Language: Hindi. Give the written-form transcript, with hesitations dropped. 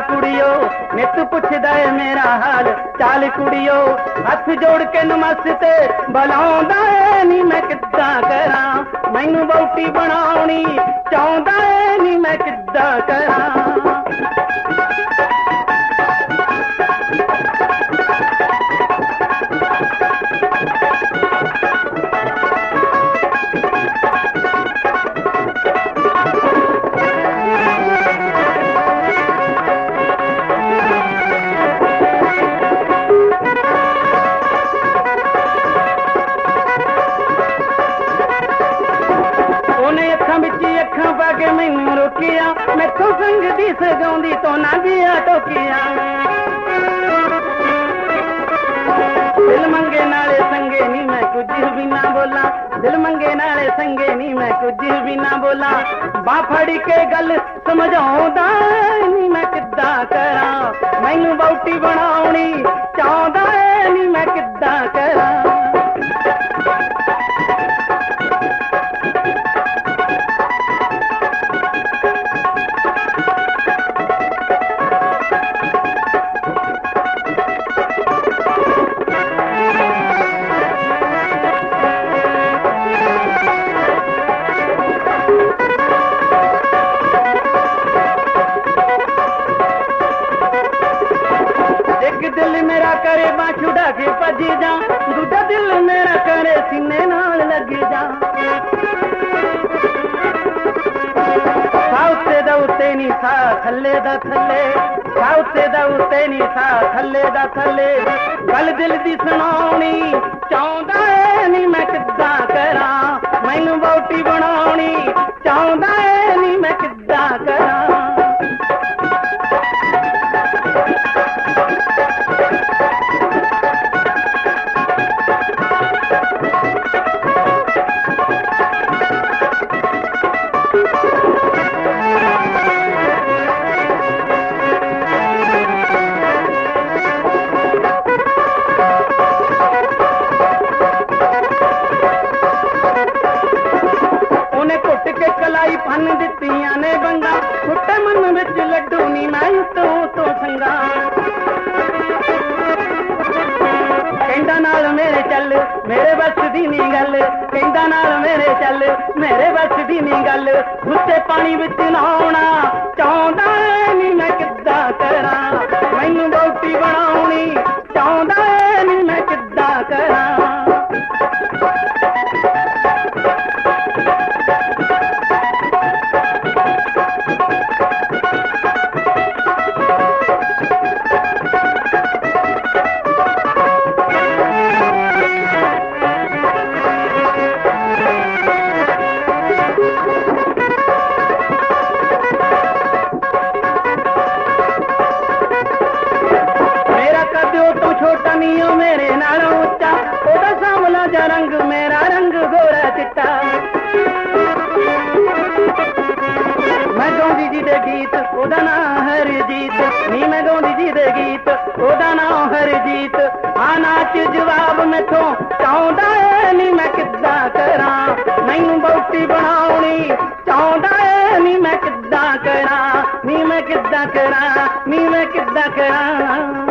कुड़ियो नित पुछदा है मेरा हाल चाल कुड़ियो हथ जोड़ के नमस्ते बुलाउंदा है नी मैं किद्दां करां मैनू वहुटी बनाउणी चाहुंदा है नी मैं किद्दां करां। अखां पाके मैनू रोकिया मैथों संग दी सगाउंदी तो ना गया टोकिया दिल मंगे नाले संगे नी मैं कुछ भी ना बोला दिल मंगे नाले संगे नी मैं कुछ भी ना बोला बां फड़ के गल समझाउंदा नी मैं किद्दां करां मैनू वहुटी बनाउणी चाहुंदा है नी मैं किद्दां करां। दिल मेरा करे बां छुड़ा के भज जा दूजा दिल मेरा करे सीने नाल लग जा साउते दा उत्ते नी सा थल्ले दा थल्ले साउते दा उत्ते नी सा थल्ले दा थल्ले गल दिल दी सुनाउणी चाहुंदा है नी मैं किद्दां करां मैनू वहुटी बनाउणी चाहुंदा है नी मैं किद्दां करां। कलाई फन दित्तियां ने बंगा फुटे मन विच लड्डू नी मैं तो संगा कहंदा नाल मेरे चल मेरे बस दी नी गल कहंदा नाल मेरे चल मेरे बस दी नी गल गुस्से पानी विच नहाउणा चाहुंदा नी मैं किद्दां करां मैनू वहुटी बनाउणी चाहुंदा नी मैं किद्दां करां। छोटा नीओ मेरे नालों उच्चा ओदा सांवला जा रंग मेरा रंग गोरा चिट्टा मैं गाउंदी जी दे गीत ओदा नाम हरजीत नी मैं गाउंदी जी दे गीत ओदा नाम हरजीत आ नाच जवाब मैथों चाहुंदा है नी मैं किद्दां करां मैनू वहुटी बनाउणी चाहुंदा है नी मैं किद्दां करां नी मैं किद्दां करां नी मैं किद्दां करां।